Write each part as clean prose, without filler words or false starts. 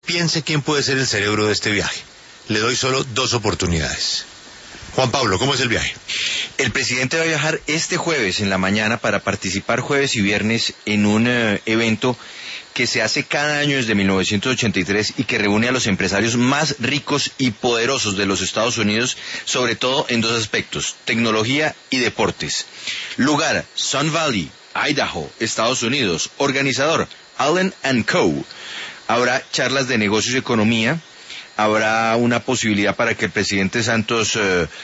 Piense quién puede ser el cerebro de este viaje. Le doy solo 2 oportunidades. Juan Pablo, ¿cómo es el viaje? El presidente va a viajar este jueves en la mañana para participar jueves y viernes en un evento que se hace cada año desde 1983 y que reúne a los empresarios más ricos y poderosos de los Estados Unidos, sobre todo en 2 aspectos: tecnología y deportes. Lugar: Sun Valley, Idaho, Estados Unidos. Organizador: Allen & Co. Habrá charlas de negocios y economía. Habrá una posibilidad para que el presidente Santos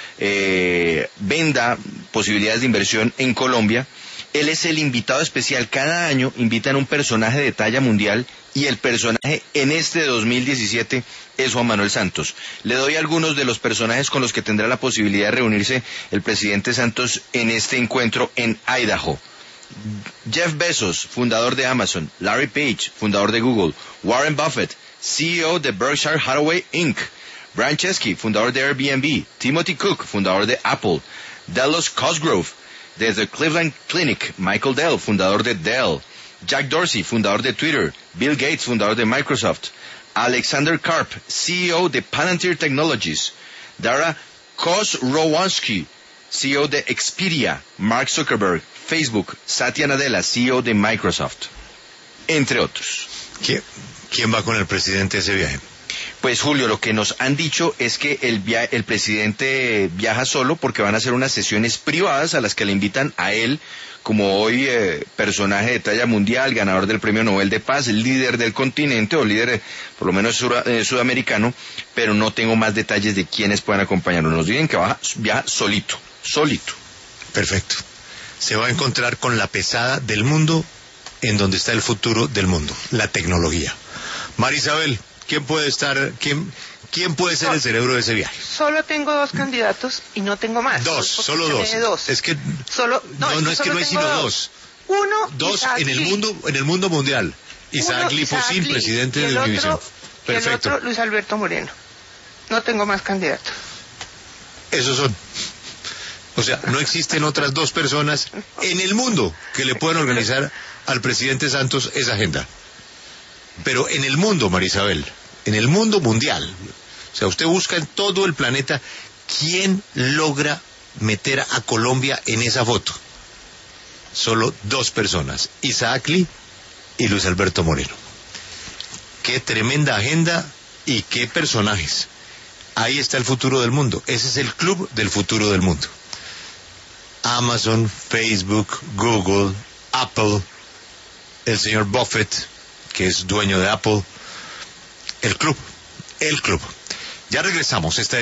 venda posibilidades de inversión en Colombia. Él es el invitado especial. Cada año invitan un personaje de talla mundial y el personaje en este 2017 es Juan Manuel Santos. Le doy algunos de los personajes con los que tendrá la posibilidad de reunirse el presidente Santos en este encuentro en Idaho. Jeff Bezos, fundador de Amazon. Larry Page, fundador de Google. Warren Buffett, CEO de Berkshire Hathaway Inc. Brian Chesky, fundador de Airbnb. Timothy Cook, fundador de Apple. Delos Cosgrove, desde Cleveland Clinic. Michael Dell, fundador de Dell. Jack Dorsey, fundador de Twitter. Bill Gates, fundador de Microsoft. Alexander Karp, CEO de Palantir Technologies. Dara Khosrowshahi, CEO de Expedia. Mark Zuckerberg, Facebook. Satya Nadella, CEO de Microsoft, entre otros. ¿Quién va con el presidente a ese viaje? Pues Julio, lo que nos han dicho es que el presidente viaja solo porque van a hacer unas sesiones privadas a las que le invitan a él, como hoy personaje de talla mundial, ganador del Premio Nobel de Paz, líder del continente, o líder por lo menos sudamericano, pero no tengo más detalles de quiénes puedan acompañarnos. Nos dicen que viaja solito. Perfecto. Se va a encontrar con la pesada del mundo, en donde está el futuro del mundo, la tecnología. María Isabel, ¿quién puede ser el cerebro de ese viaje? Solo tengo 2 candidatos y no tengo más. Solo dos. Es que no hay sino 2. Uno, 2 en el mundo mundial. Isaac Liposin, presidente de Univision. Perfecto. Y el otro, Luis Alberto Moreno. No tengo más candidatos. Esos son. O sea, no existen otras 2 personas en el mundo que le puedan organizar al presidente Santos esa agenda. Pero en el mundo, María Isabel, en el mundo mundial, o sea, usted busca en todo el planeta quién logra meter a Colombia en esa foto. Solo 2 personas, Isaac Lee y Luis Alberto Moreno. Qué tremenda agenda y qué personajes. Ahí está el futuro del mundo. Ese es el club del futuro del mundo. Amazon, Facebook, Google, Apple, el señor Buffett, que es dueño de Apple, el club. Ya regresamos.